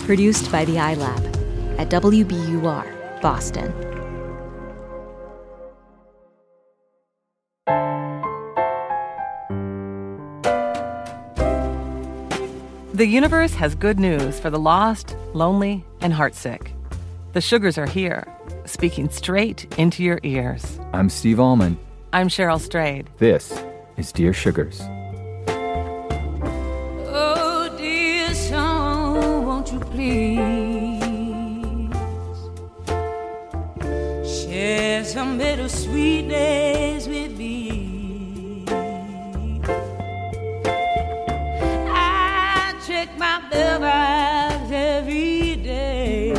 Produced by the iLab at WBUR, Boston. The universe has good news for the lost, lonely, and heartsick. The Sugars are here, speaking straight into your ears. I'm Steve Allman. I'm Cheryl Strayed. This is Dear Sugars. Oh, dear song, won't you please share some bittersweet days with me? My bell vibes every day.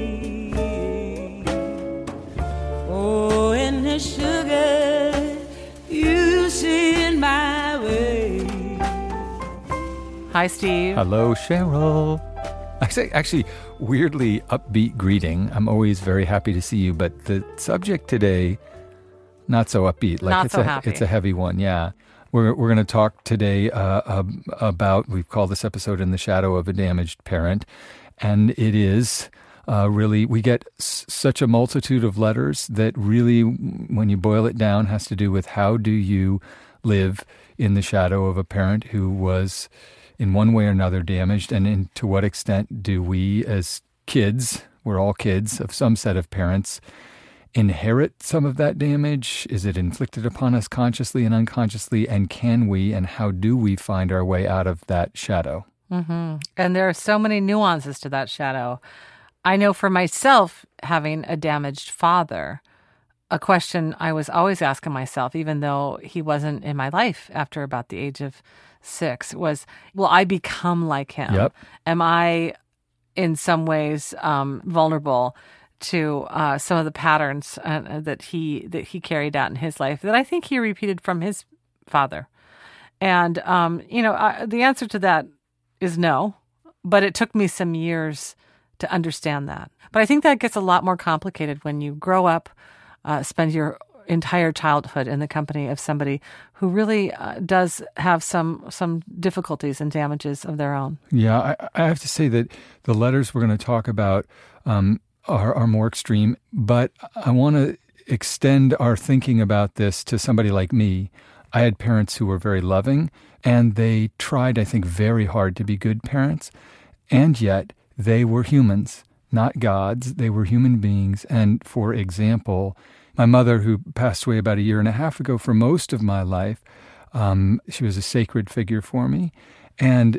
Oh, and the sugar you send my way. Hi, Steve. Hello, Cheryl. Actually, weirdly upbeat greeting. I'm always very happy to see you, but the subject today, not so upbeat. Not so happy. It's a heavy one, yeah. We're going to talk today about, we've called this episode In the Shadow of a Damaged Parent, and it is really, we get such a multitude of letters that really, when you boil it down, has to do with how do you live in the shadow of a parent who was in one way or another damaged, and to what extent do we as kids, we're all kids of some set of parents, inherit some of that damage? Is it inflicted upon us consciously and unconsciously? And can we and how do we find our way out of that shadow? Mm-hmm. And there are so many nuances to that shadow. I know for myself, having a damaged father, a question I was always asking myself, even though he wasn't in my life after about the age of 6, was, will I become like him? Yep. Am I in some ways vulnerable to some of the patterns that he carried out in his life that I think he repeated from his father? And, the answer to that is no, but it took me some years to understand that. But I think that gets a lot more complicated when you grow up, spend your entire childhood in the company of somebody who really does have some difficulties and damages of their own. Yeah, I have to say that the letters we're going to talk about are more extreme, but I want to extend our thinking about this to somebody like me. I had parents who were very loving, and they tried, I think, very hard to be good parents, and yet they were humans, not gods. They were human beings. And for example, my mother, who passed away about 1.5 years ago, for most of my life, she was a sacred figure for me, and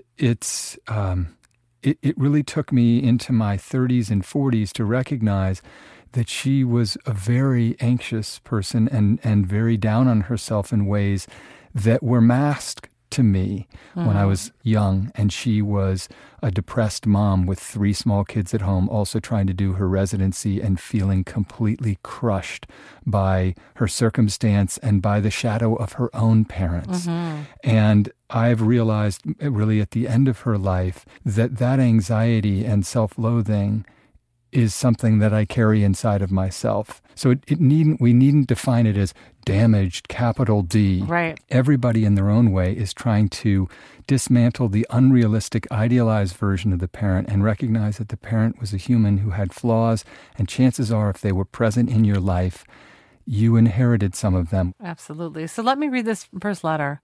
It really took me into my 30s and 40s to recognize that she was a very anxious person and very down on herself in ways that were masked to me when I was young. And she was a depressed mom with 3 small kids at home, also trying to do her residency and feeling completely crushed by her circumstance and by the shadow of her own parents. And I've realized really at the end of her life that anxiety and self-loathing is something that I carry inside of myself. So we needn't define it as damaged, capital D. Right. Everybody in their own way is trying to dismantle the unrealistic, idealized version of the parent and recognize that the parent was a human who had flaws, and chances are if they were present in your life, you inherited some of them. Absolutely. So let me read this first letter.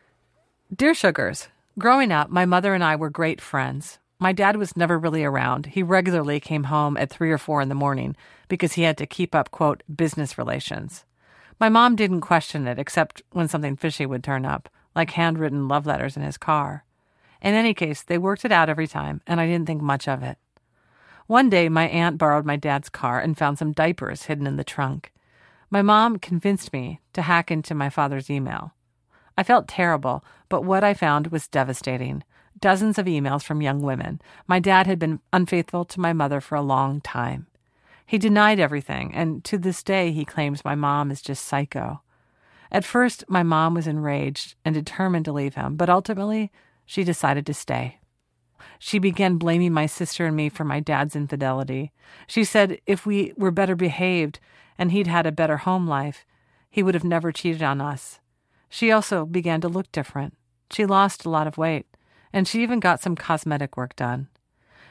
Dear Sugars, growing up, my mother and I were great friends. My dad was never really around. He regularly came home at 3 or 4 in the morning because he had to keep up, quote, business relations. My mom didn't question it except when something fishy would turn up, like handwritten love letters in his car. In any case, they worked it out every time, and I didn't think much of it. One day, my aunt borrowed my dad's car and found some diapers hidden in the trunk. My mom convinced me to hack into my father's email. I felt terrible, but what I found was devastating. Dozens of emails from young women. My dad had been unfaithful to my mother for a long time. He denied everything, and to this day he claims my mom is just psycho. At first, my mom was enraged and determined to leave him, but ultimately, she decided to stay. She began blaming my sister and me for my dad's infidelity. She said if we were better behaved and he'd had a better home life, he would have never cheated on us. She also began to look different. She lost a lot of weight, and she even got some cosmetic work done.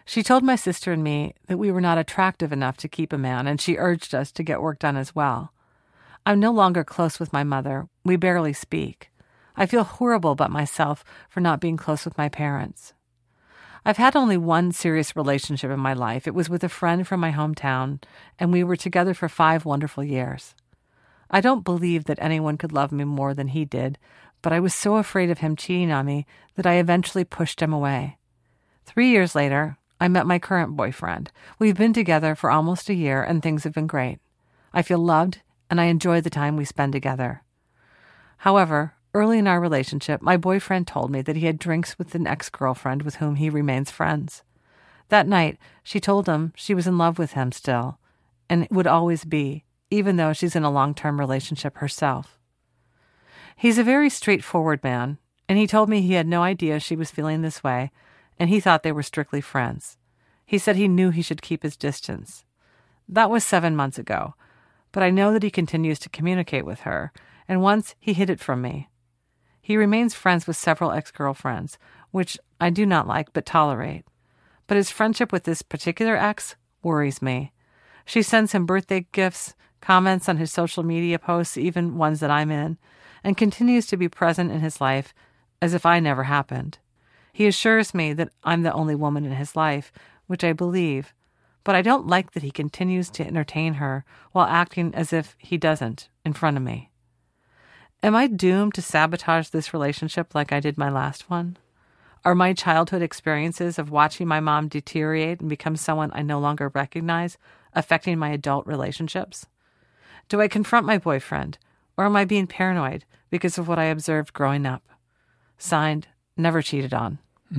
She told my sister and me that we were not attractive enough to keep a man, and she urged us to get work done as well. I'm no longer close with my mother. We barely speak. I feel horrible about myself for not being close with my parents. I've had only one serious relationship in my life. It was with a friend from my hometown, and we were together for 5 wonderful years. I don't believe that anyone could love me more than he did, but I was so afraid of him cheating on me that I eventually pushed him away. 3 years later, I met my current boyfriend. We've been together for almost a year, and things have been great. I feel loved, and I enjoy the time we spend together. However, early in our relationship, my boyfriend told me that he had drinks with an ex-girlfriend with whom he remains friends. That night, she told him she was in love with him still, and would always be, even though she's in a long-term relationship herself. He's a very straightforward man, and he told me he had no idea she was feeling this way, and he thought they were strictly friends. He said he knew he should keep his distance. That was 7 months ago, but I know that he continues to communicate with her, and once he hid it from me. He remains friends with several ex-girlfriends, which I do not like but tolerate. But his friendship with this particular ex worries me. She sends him birthday gifts, comments on his social media posts, even ones that I'm in, and continues to be present in his life as if I never happened. He assures me that I'm the only woman in his life, which I believe, but I don't like that he continues to entertain her while acting as if he doesn't in front of me. Am I doomed to sabotage this relationship like I did my last one? Are my childhood experiences of watching my mom deteriorate and become someone I no longer recognize affecting my adult relationships? Do I confront my boyfriend, or am I being paranoid because of what I observed growing up? Signed, Never Cheated On.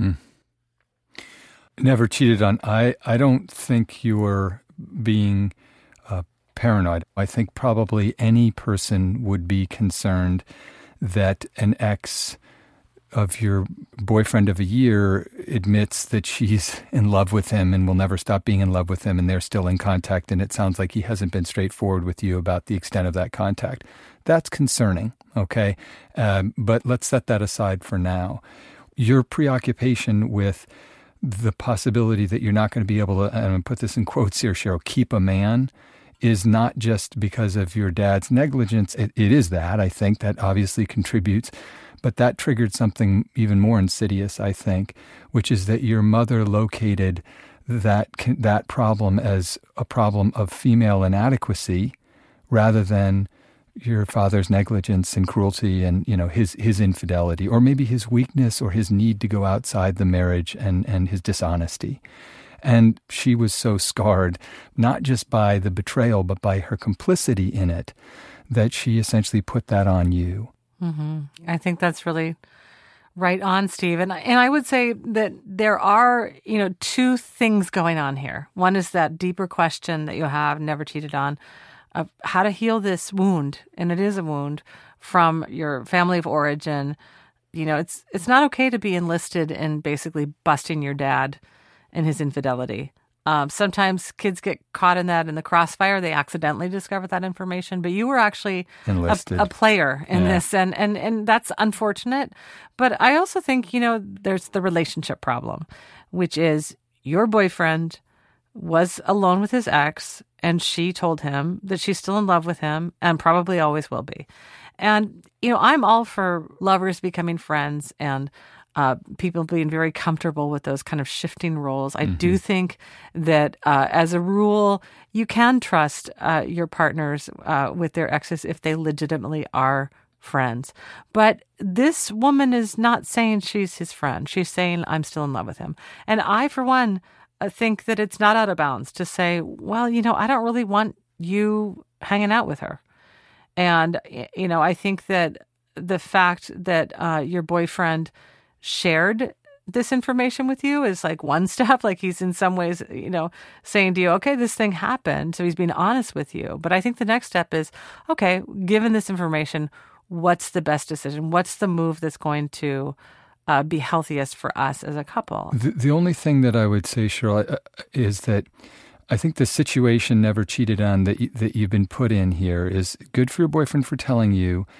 Never cheated on. I don't think you're being paranoid. I think probably any person would be concerned that an ex of your boyfriend of a year admits that she's in love with him and will never stop being in love with him, and they're still in contact, and it sounds like he hasn't been straightforward with you about the extent of that contact. That's concerning, okay? But let's set that aside for now. Your preoccupation with the possibility that you're not going to be able to, and I'm going to put this in quotes here, Cheryl, keep a man, is not just because of your dad's negligence. It is that. I think that obviously contributes. But that triggered something even more insidious, I think, which is that your mother located that problem as a problem of female inadequacy rather than your father's negligence and cruelty and, his infidelity, or maybe his weakness or his need to go outside the marriage and his dishonesty. And she was so scarred, not just by the betrayal, but by her complicity in it, that she essentially put that on you. Mm-hmm. I think that's really right on, Steve. And I would say that there are, 2 things going on here. One is that deeper question that you have, Never Cheated On, of how to heal this wound, and it is a wound, from your family of origin. It's not okay to be enlisted in basically busting your dad and his infidelity. Sometimes kids get caught in the crossfire. They accidentally discover that information, but you were actually a player in this, and that's unfortunate. But I also think, there's the relationship problem, which is your boyfriend was alone with his ex, and she told him that she's still in love with him and probably always will be. And, I'm all for lovers becoming friends and people being very comfortable with those kind of shifting roles. I do think that as a rule, you can trust your partners with their exes if they legitimately are friends. But this woman is not saying she's his friend. She's saying, I'm still in love with him. And I, for one, think that it's not out of bounds to say, well, I don't really want you hanging out with her. And, I think that the fact that your boyfriend shared this information with you is like one step. Like he's in some ways, saying to you, okay, this thing happened. So he's being honest with you. But I think the next step is, okay, given this information, what's the best decision? What's the move that's going to be healthiest for us as a couple? The only thing that I would say, Cheryl, is that I think the situation Never Cheated On that you've been put in here is good for your boyfriend for telling you.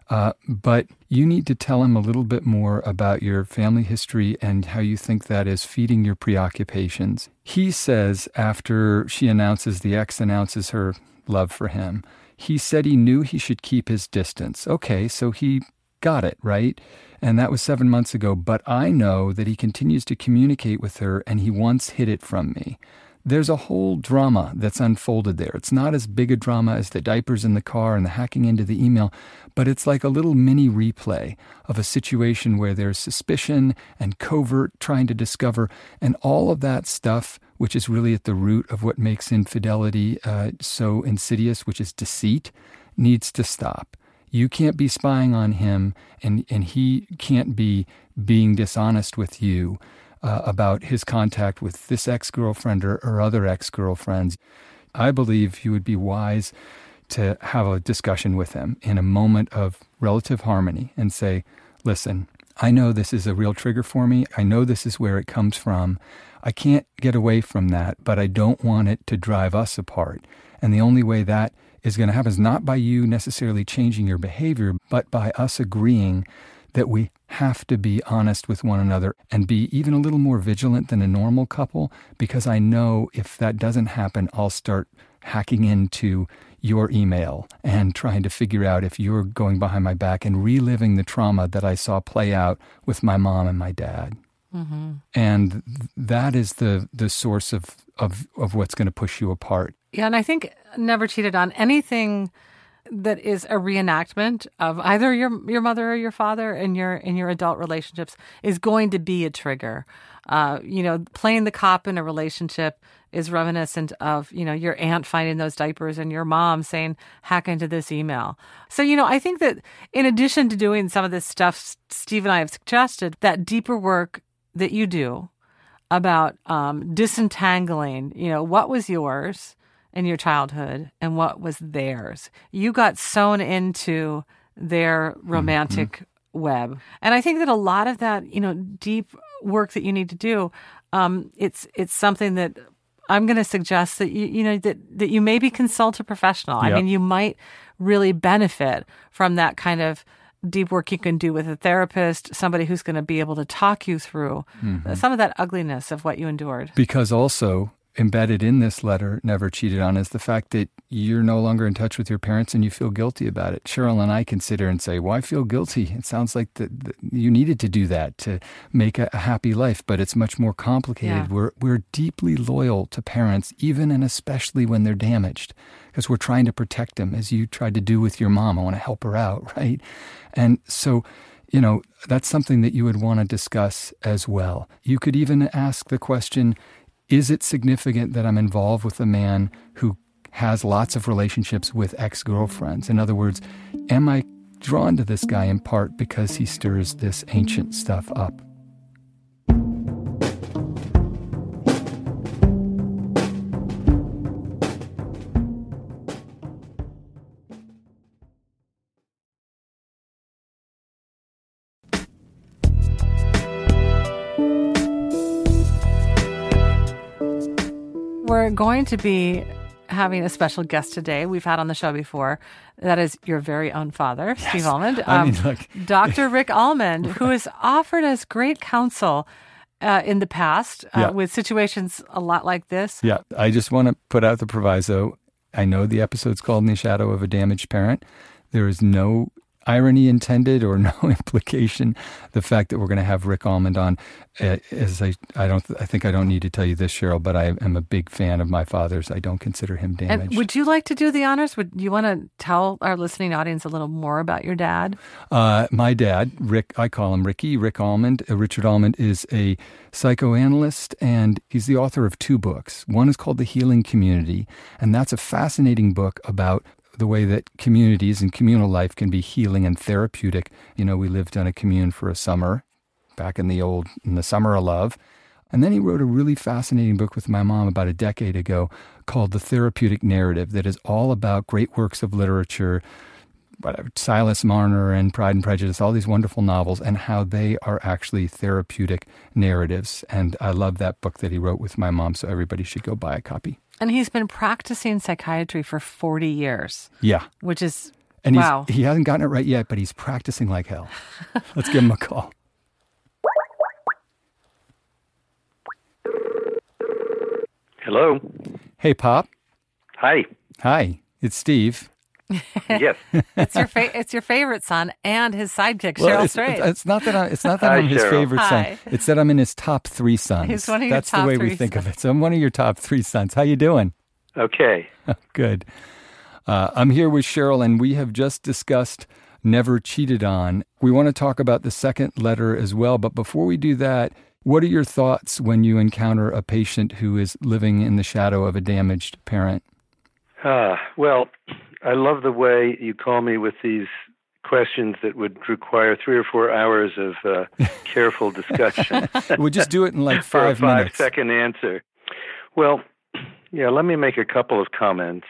But you need to tell him a little bit more about your family history and how you think that is feeding your preoccupations. He says, after the ex announces her love for him, he said he knew he should keep his distance. Okay, so he got it, right? And that was 7 months ago. But I know that he continues to communicate with her and he once hid it from me. There's a whole drama that's unfolded there. It's not as big a drama as the diapers in the car and the hacking into the email, but it's like a little mini replay of a situation where there's suspicion and covert trying to discover, and all of that stuff, which is really at the root of what makes infidelity so insidious, which is deceit, needs to stop. You can't be spying on him, and he can't be being dishonest with you about his contact with this ex-girlfriend or other ex-girlfriends. I believe you would be wise to have a discussion with him in a moment of relative harmony and say, listen, I know this is a real trigger for me. I know this is where it comes from. I can't get away from that, but I don't want it to drive us apart. And the only way that is going to happen is not by you necessarily changing your behavior, but by us agreeing that we have to be honest with one another and be even a little more vigilant than a normal couple, because I know if that doesn't happen, I'll start hacking into your email and trying to figure out if you're going behind my back and reliving the trauma that I saw play out with my mom and my dad. Mm-hmm. And that is the source of what's going to push you apart. Yeah, and I think Never Cheated On anything that is a reenactment of either your mother or your father in your adult relationships is going to be a trigger. Playing the cop in a relationship is reminiscent of, your aunt finding those diapers and your mom saying, hack into this email. So, I think that in addition to doing some of this stuff Steve and I have suggested, that deeper work that you do about disentangling, what was yours in your childhood and what was theirs. You got sewn into their romantic web. And I think that a lot of that, deep work that you need to do, it's something that I'm going to suggest that that you maybe consult a professional. Yep. I mean, you might really benefit from that kind of deep work you can do with a therapist, somebody who's going to be able to talk you through some of that ugliness of what you endured. Because also embedded in this letter, Never Cheated On, is the fact that you're no longer in touch with your parents and you feel guilty about it. Cheryl and I consider and say, why feel guilty? It sounds like you needed to do that to make a happy life, but it's much more complicated. Yeah. We're deeply loyal to parents, even and especially when they're damaged, because we're trying to protect them, as you tried to do with your mom. I want to help her out, right? And so, that's something that you would want to discuss as well. You could even ask the question, is it significant that I'm involved with a man who has lots of relationships with ex-girlfriends? In other words, am I drawn to this guy in part because he stirs this ancient stuff up? We're going to be having a special guest today we've had on the show before. That is your very own father, yes. Steve Almond. Dr. Rick Almond, who has offered us great counsel in the past with situations a lot like this. Yeah, I just want to put out the proviso. I know the episode's called In the Shadow of a Damaged Parent. There is no irony intended or no implication. The fact that we're going to have Rick Almond on, I think I don't need to tell you this, Cheryl, but I am a big fan of my father's. I don't consider him damaged. And would you like to do the honors? Would you want to tell our listening audience a little more about your dad? My dad, Rick, I call him Ricky, Rick Almond. Richard Almond is a psychoanalyst, and he's the author of 2 books. One is called The Healing Community, and that's a fascinating book about the way that communities and communal life can be healing and therapeutic. We lived on a commune for a summer back in the summer of love. And then he wrote a really fascinating book with my mom about a decade ago called The Therapeutic Narrative, that is all about great works of literature, Silas Marner and Pride and Prejudice, all these wonderful novels, and how they are actually therapeutic narratives. And I love that book that he wrote with my mom, so everybody should go buy a copy. And he's been practicing psychiatry for 40 years. Yeah. Which is And Wow. he hasn't gotten it right yet, but he's practicing like hell. Let's give him a call. Hello. Hey, Pop. Hi. Hi, it's Steve. Yes. It's your favorite son and his sidekick, Cheryl Strait. It's not that Hi, I'm his Cheryl. favorite Hi. son. It's that I'm in his top 3 sons. He's one of your That's top the way we 3 think of sons. it. So I'm one of your top 3 sons. How you doing? Okay. Good. I'm here with Cheryl, and we have just discussed Never Cheated On. We want to talk about the second letter as well, but before we do that, what are your thoughts when you encounter a patient who is living in the shadow of a damaged parent? Well, I love the way you call me with these questions that would require 3 or 4 hours of careful discussion. We'll just do it in like for 5 minutes. a 5-second answer. Well, yeah, let me make a couple of comments.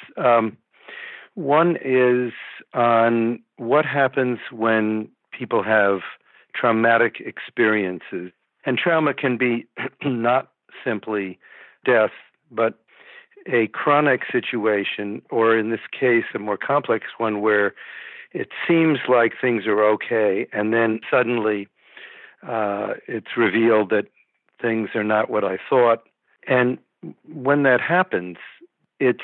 One is on what happens when people have traumatic experiences. And trauma can be not simply death, but a chronic situation, or in this case, a more complex one where it seems like things are okay, and then suddenly it's revealed that things are not what I thought. And when that happens, it's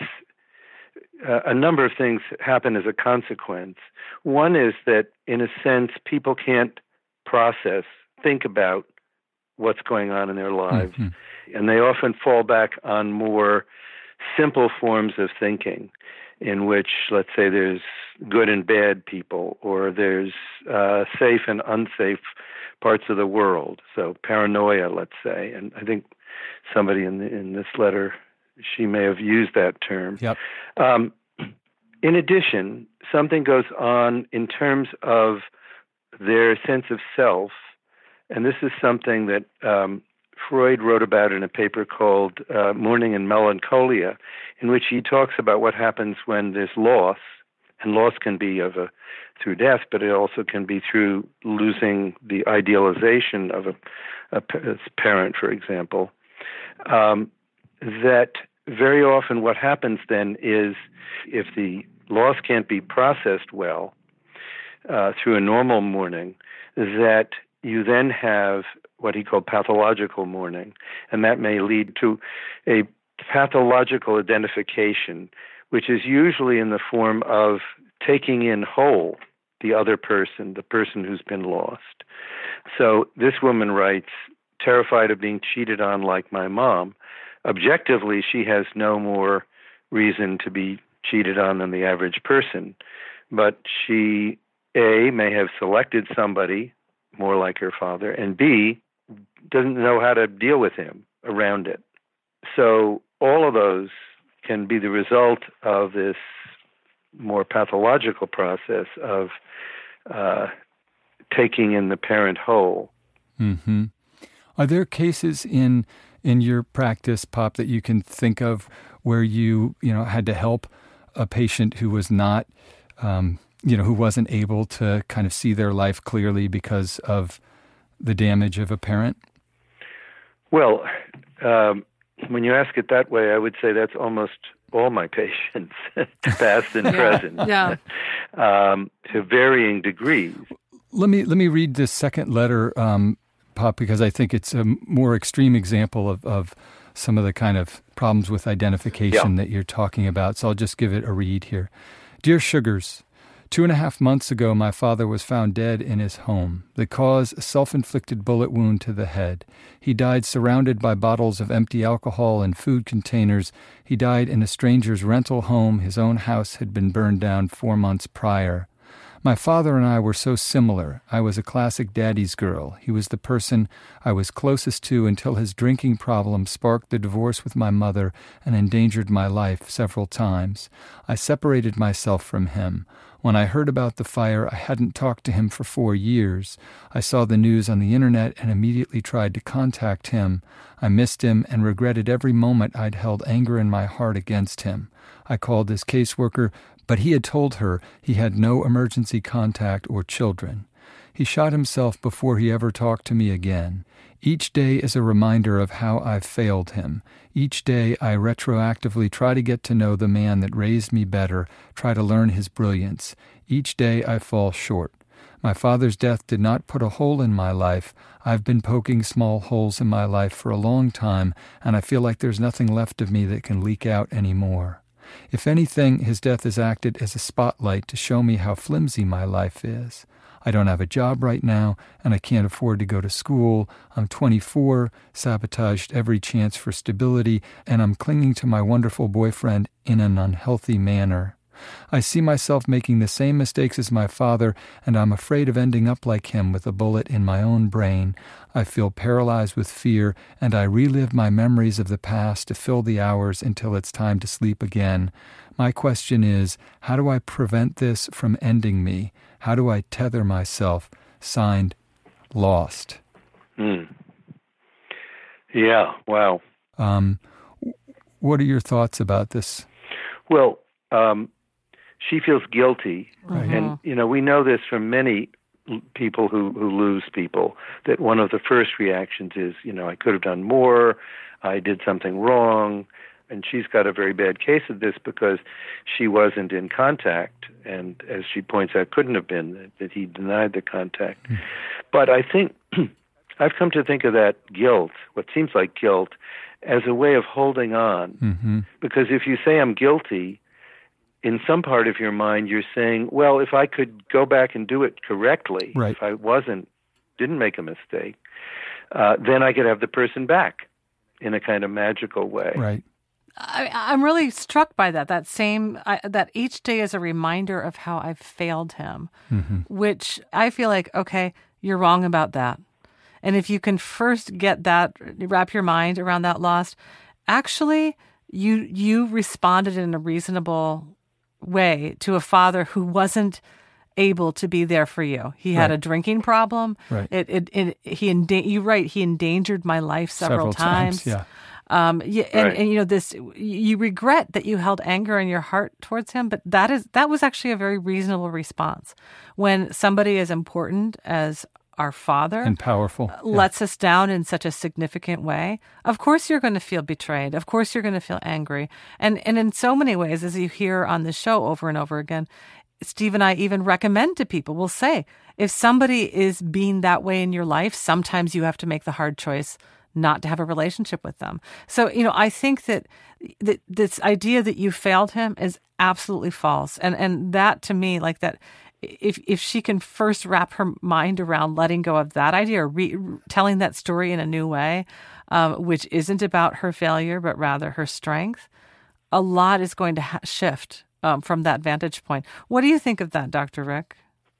a number of things happen as a consequence. One is that, in a sense, people can't think about what's going on in their lives. Mm-hmm. And they often fall back on more simple forms of thinking in which, let's say, there's good and bad people, or there's safe and unsafe parts of the world. So paranoia, let's say. And I think somebody in this letter, she may have used that term. Yep. In addition, something goes on in terms of their sense of self, and this is something that Freud wrote about in a paper called Mourning and Melancholia, in which he talks about what happens when there's loss, and loss can be through death, but it also can be through losing the idealization of a parent, for example. That very often what happens then is, if the loss can't be processed well through a normal mourning, that you then have what he called pathological mourning, and that may lead to a pathological identification, which is usually in the form of taking in whole the other person, the person who's been lost. So this woman writes, terrified of being cheated on like my mom. Objectively, she has no more reason to be cheated on than the average person, but she, A, may have selected somebody more like her father, and B, doesn't know how to deal with him around it. So all of those can be the result of this more pathological process of taking in the parent whole. Mm-hmm. Are there cases in your practice, Pop, that you can think of where you had to help a patient who was not, who wasn't able to kind of see their life clearly because of the damage of a parent? Well, when you ask it that way, I would say that's almost all my patients, past and present, to varying degrees. Let me read this second letter, Pop, because I think it's a more extreme example of some of the kind of problems with identification that you're talking about. So I'll just give it a read here. Dear Sugars, 2.5 months ago, my father was found dead in his home. The cause, a self-inflicted bullet wound to the head. He died surrounded by bottles of empty alcohol and food containers. He died in a stranger's rental home. His own house had been burned down 4 months prior. My father and I were so similar. I was a classic daddy's girl. He was the person I was closest to until his drinking problem sparked the divorce with my mother and endangered my life several times. I separated myself from him. When I heard about the fire, I hadn't talked to him for 4 years. I saw the news on the internet and immediately tried to contact him. I missed him and regretted every moment I'd held anger in my heart against him. I called his caseworker, but he had told her he had no emergency contact or children. He shot himself before he ever talked to me again. Each day is a reminder of how I've failed him. Each day I retroactively try to get to know the man that raised me better, try to learn his brilliance. Each day I fall short. My father's death did not put a hole in my life. I've been poking small holes in my life for a long time, and I feel like there's nothing left of me that can leak out anymore. If anything, his death has acted as a spotlight to show me how flimsy my life is. I don't have a job right now, and I can't afford to go to school. I'm 24, sabotaged every chance for stability, and I'm clinging to my wonderful boyfriend in an unhealthy manner. I see myself making the same mistakes as my father, and I'm afraid of ending up like him with a bullet in my own brain. I feel paralyzed with fear, and I relive my memories of the past to fill the hours until it's time to sleep again. My question is, how do I prevent this from ending me? How do I tether myself? Signed, Lost. Yeah, wow. What are your thoughts about this? Well, she feels guilty. Right. And, we know this from many people who lose people, that one of the first reactions is, I could have done more, I did something wrong. And she's got a very bad case of this because she wasn't in contact, and as she points out, couldn't have been, that he denied the contact. But I think, I've come to think of that guilt, what seems like guilt, as a way of holding on. Because if you say I'm guilty, in some part of your mind you're saying, well, if I could go back and do it correctly, right. if I didn't make a mistake, then I could have the person back in a kind of magical way. Right. I'm really struck by that that each day is a reminder of how I've failed him, which I feel like, okay, you're wrong about that. And if you can first get that, wrap your mind around that loss, actually you responded in a reasonable way to a father who wasn't able to be there for you. He had a drinking problem. Right. He endangered my life several times. Yeah. And this, you regret that you held anger in your heart towards him, but that was actually a very reasonable response. When somebody as important as our father and powerful lets us down in such a significant way, of course you're going to feel betrayed. Of course you're going to feel angry. And in so many ways, as you hear on the show over and over again, Steve and I even recommend to people, we'll say, if somebody is being that way in your life, sometimes you have to make the hard choice not to have a relationship with them. So, I think that this idea that you failed him is absolutely false. And that, to me, like that, if she can first wrap her mind around letting go of that idea or telling that story in a new way, which isn't about her failure, but rather her strength, a lot is going to shift from that vantage point. What do you think of that, Dr. Rick?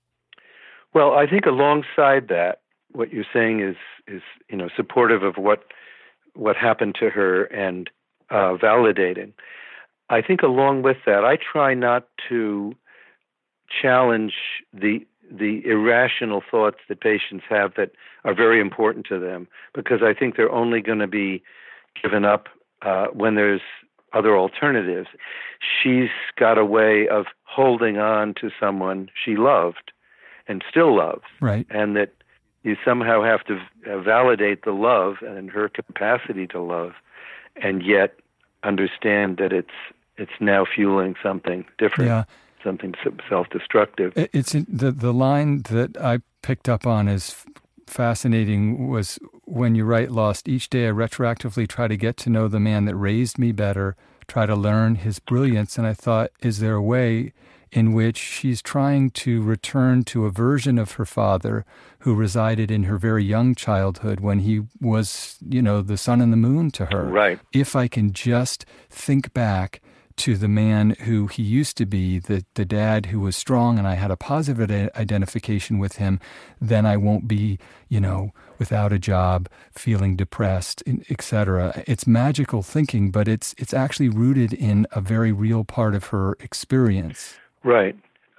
Well, I think alongside that, what you're saying is supportive of what happened to her and validating. I think along with that, I try not to challenge the irrational thoughts that patients have that are very important to them, because I think they're only going to be given up when there's other alternatives. She's got a way of holding on to someone she loved and still loves, right? And that you somehow have to validate the love and her capacity to love, and yet understand that it's now fueling something different, something self-destructive. It's the line that I picked up on is fascinating. Was when you write Lost, each day I retroactively try to get to know the man that raised me better, try to learn his brilliance. And I thought, is there a way in which she's trying to return to a version of her father who resided in her very young childhood when he was, the sun and the moon to her? Right. If I can just think back to the man who he used to be, the dad who was strong, and I had a positive identification with him, then I won't be, without a job, feeling depressed, etc. It's magical thinking, but it's actually rooted in a very real part of her experience. Right.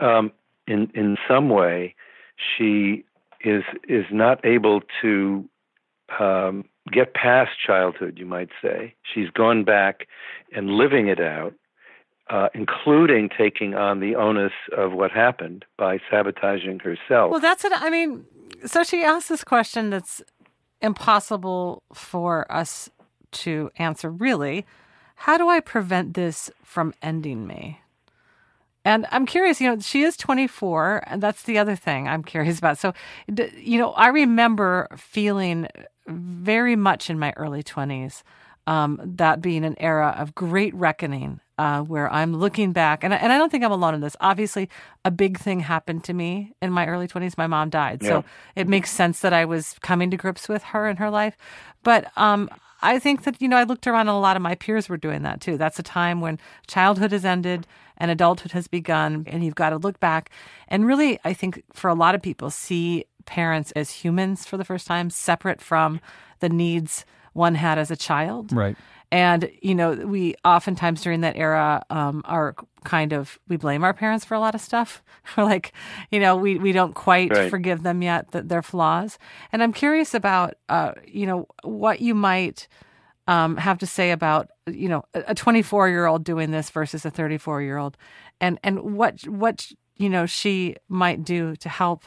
In some way, she is not able to get past childhood, you might say. She's gone back and living it out. including taking on the onus of what happened by sabotaging herself. Well, that's it. I mean, so she asked this question that's impossible for us to answer, really. How do I prevent this from ending me? And I'm curious, she is 24, and that's the other thing I'm curious about. So, I remember feeling very much in my early 20s, that being an era of great reckoning, where I'm looking back, and I don't think I'm alone in this. Obviously, a big thing happened to me in my early 20s. My mom died. Yeah. So it makes sense that I was coming to grips with her in her life. But I think that, I looked around and a lot of my peers were doing that too. That's a time when childhood has ended and adulthood has begun, and you've got to look back and really, I think for a lot of people, see parents as humans for the first time, separate from the needs one had as a child. Right. And, we oftentimes during that era we blame our parents for a lot of stuff. We're like, we don't quite forgive them yet, that their flaws. And I'm curious about, what you might have to say about, a 24-year-old doing this versus a 34-year-old, and what she might do to help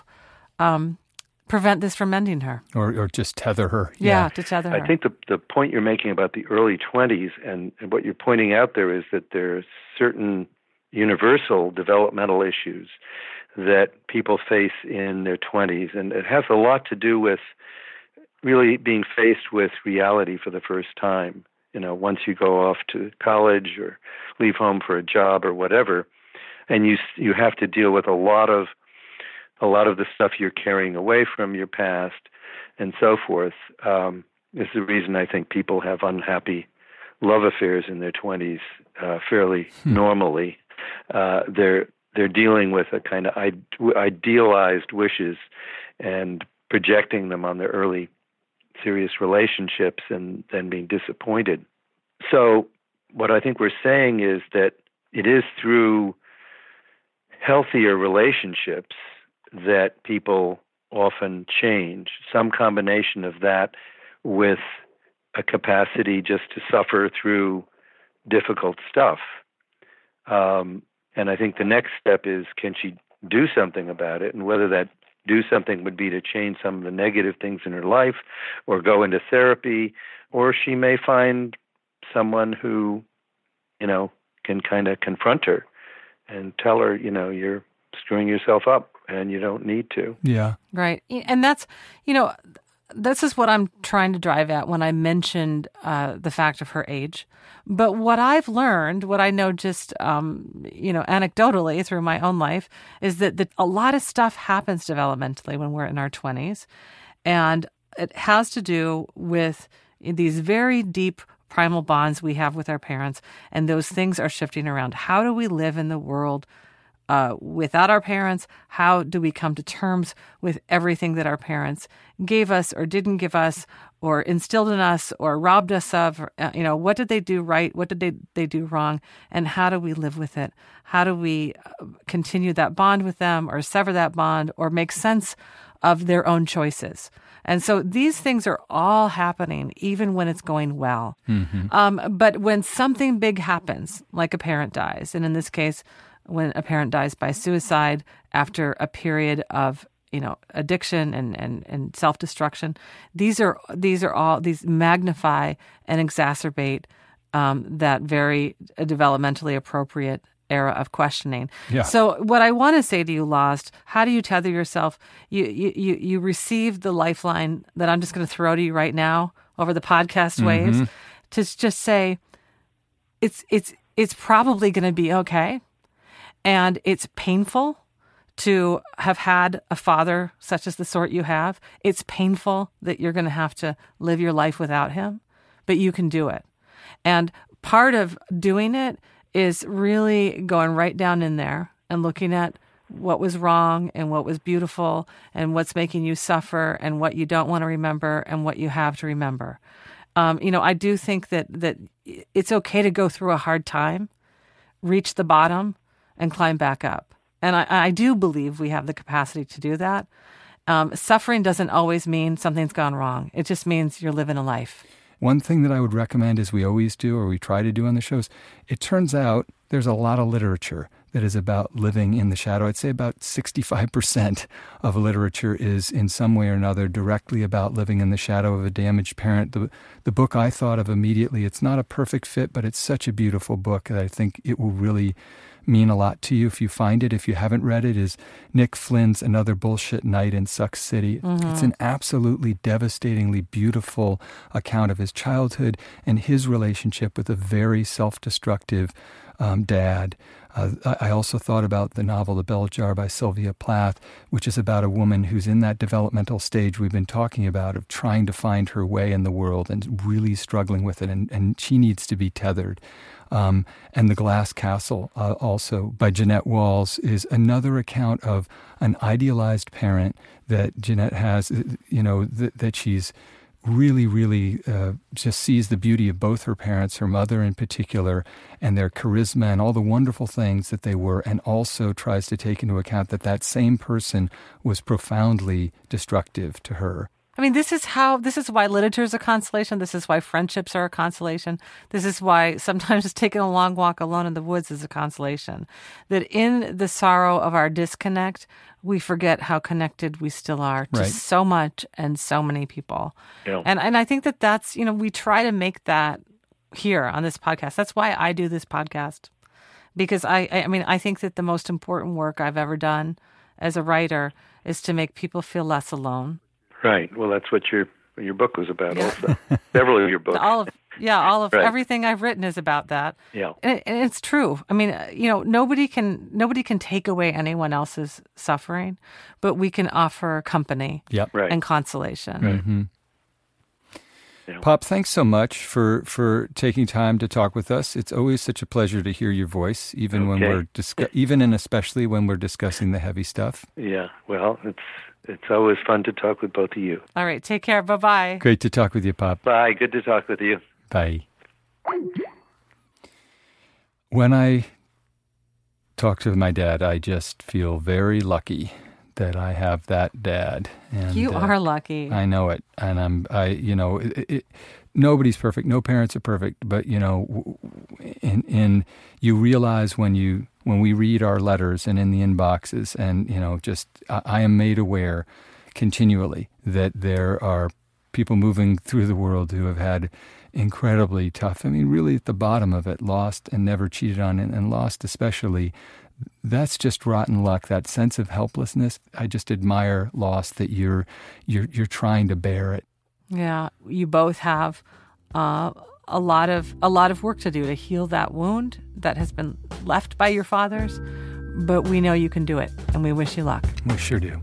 prevent this from ending her. Or just tether her. Yeah, to tether her. I think the point you're making about the early 20s and what you're pointing out there is that there are certain universal developmental issues that people face in their 20s. And it has a lot to do with really being faced with reality for the first time. Once you go off to college or leave home for a job or whatever, and you have to deal with a lot of the stuff you're carrying away from your past and so forth, is the reason I think people have unhappy love affairs in their 20s fairly normally. They're dealing with a kind of idealized wishes and projecting them on their early serious relationships and then being disappointed. So what I think we're saying is that it is through healthier relationships that people often change, some combination of that with a capacity just to suffer through difficult stuff. And I think the next step is, can she do something about it? And whether that do something would be to change some of the negative things in her life or go into therapy, or she may find someone who, can kind of confront her and tell her, you're screwing yourself up and you don't need to. Yeah. Right. And that's, this is what I'm trying to drive at when I mentioned the fact of her age. But what I've learned, what I know just, anecdotally through my own life, is that a lot of stuff happens developmentally when we're in our 20s. And it has to do with these very deep primal bonds we have with our parents. And those things are shifting around. How do we live in the world without our parents? How do we come to terms with everything that our parents gave us or didn't give us or instilled in us or robbed us of? What did they do right? What did they do wrong? And how do we live with it? How do we continue that bond with them or sever that bond or make sense of their own choices? And so these things are all happening even when it's going well. Mm-hmm. But when something big happens, like a parent dies, and in this case, when a parent dies by suicide after a period of, addiction and self-destruction, these magnify and exacerbate that very developmentally appropriate era of questioning. Yeah. So what I want to say to you, Lost, how do you tether yourself? You received the lifeline that I'm just going to throw to you right now over the podcast waves to just say, it's probably going to be okay. And it's painful to have had a father such as the sort you have. It's painful that you're going to have to live your life without him, but you can do it. And part of doing it is really going right down in there and looking at what was wrong and what was beautiful and what's making you suffer and what you don't want to remember and what you have to remember. I do think that it's okay to go through a hard time, reach the bottom, and climb back up. And I do believe we have the capacity to do that. Suffering doesn't always mean something's gone wrong. It just means you're living a life. One thing that I would recommend, as we always do, or we try to do on the shows, it turns out there's a lot of literature that is about living in the shadow. I'd say about 65% of literature is in some way or another directly about living in the shadow of a damaged parent. The book I thought of immediately, it's not a perfect fit, but it's such a beautiful book that I think it will really mean a lot to you if you find it. If you haven't read it, is Nick Flynn's Another Bullshit Night in Suck City. Mm-hmm. It's an absolutely devastatingly beautiful account of his childhood and his relationship with a very self-destructive dad. I also thought about the novel The Bell Jar by Sylvia Plath, which is about a woman who's in that developmental stage we've been talking about of trying to find her way in the world and really struggling with it, and she needs to be tethered. And The Glass Castle, also by Jeanette Walls, is another account of an idealized parent that Jeanette has, that she's really just sees the beauty of both her parents, her mother in particular, and their charisma and all the wonderful things that they were, and also tries to take into account that same person was profoundly destructive to her. I mean, this is why literature is a consolation. This is why friendships are a consolation. This is why sometimes taking a long walk alone in the woods is a consolation. That in the sorrow of our disconnect, we forget how connected we still are to so much and so many people. Yeah. And I think that's, we try to make that here on this podcast. That's why I do this podcast. Because I think that the most important work I've ever done as a writer is to make people feel less alone. Right. Well, that's what your book was about also. Several of your books. All of right. Everything I've written is about that. Yeah. And it's true. I mean, nobody can take away anyone else's suffering, but we can offer company and consolation. Right. Mm-hmm. Yeah. Pop, thanks so much for taking time to talk with us. It's always such a pleasure to hear your voice, even when we're even and especially when we're discussing the heavy stuff. Yeah. Well, it's always fun to talk with both of you. All right. Take care. Bye-bye. Great to talk with you, Pop. Bye. Good to talk with you. Bye. When I talk to my dad, I just feel very lucky that I have that dad. And you are lucky. I know it. And nobody's perfect. No parents are perfect. But, you realize when we read our letters and in the inboxes and, I am made aware continually that there are people moving through the world who have had incredibly tough, really at the bottom of it, lost and never cheated on, and lost especially. That's just rotten luck, that sense of helplessness. I just admire loss, that you're trying to bear it. Yeah, you both have a lot of work to do to heal that wound that has been left by your fathers, but we know you can do it, and we wish you luck. We sure do.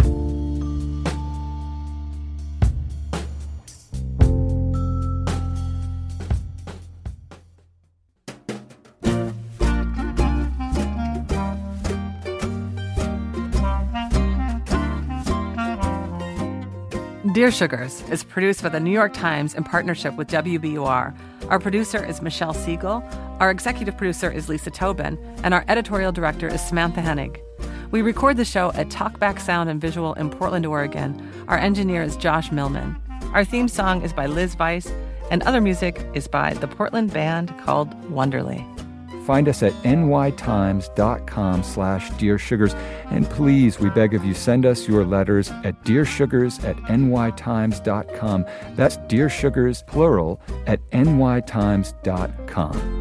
Dear Sugars is produced by the New York Times in partnership with WBUR. Our producer is Michelle Siegel, our executive producer is Lisa Tobin, and our editorial director is Samantha Hennig. We record the show at Talkback Sound and Visual in Portland, Oregon. Our engineer is Josh Millman. Our theme song is by Liz Weiss, and other music is by the Portland band called Wonderly. Find us at nytimes.com/Dear Sugars. And please, we beg of you, send us your letters at dearsugars@nytimes.com. That's Dear Sugars, plural, at nytimes.com.